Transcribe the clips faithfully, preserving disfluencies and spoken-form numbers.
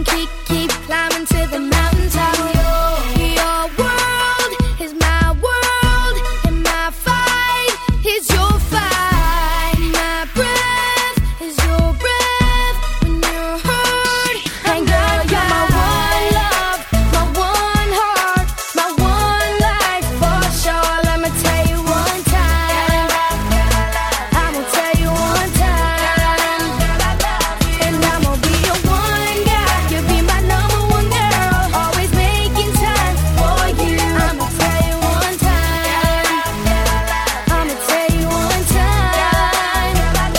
gon' keep, keep climbing to the mountaintop. Your world is my world, and my fight is your fight. My breath is your breath when you're hurt. And girl, you're my one love, my one heart, my one life for sure. Let me tell you one time, I'ma tell you one time, and I'ma be your one guy. You'll be my number one girl, always making time for you. I'ma tell you one time, I'ma tell you one time.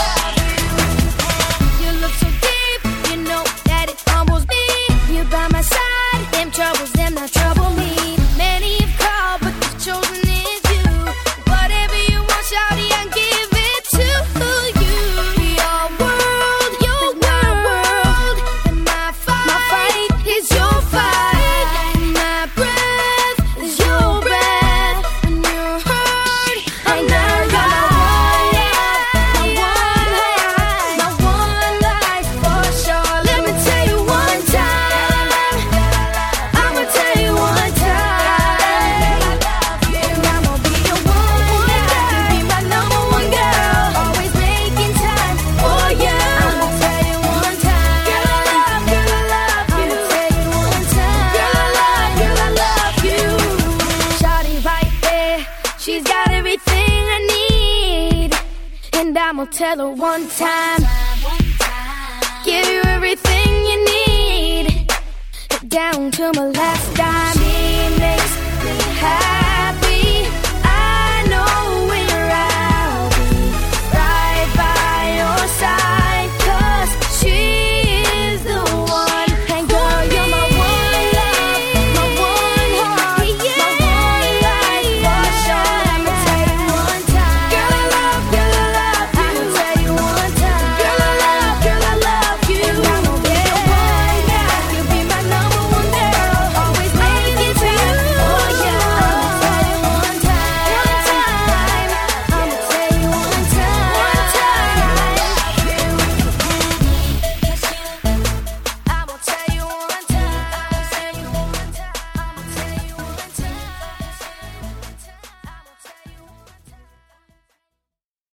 You look so deep, you know that it humbles me. You're by my side, them troubles, them not trouble me. Many have called, but the chosen is you. Whatever you want, shawty, I'll give it to you. Your world, your world, and my fight, my fight is your fight. My breath is your breath when you're hurt. And girl, you're my one love, my one life for sure. Let me tell you one time, I'ma tell you one time, and I'ma be your one guy. You be my number one girl, always making time for you. I'ma tell you one time, girl, I love, girl, I love you. I'ma tell you one time, girl, I love, girl, I love you. Shawty right there, she's got everything I need, and I'ma tell her one time, give you everything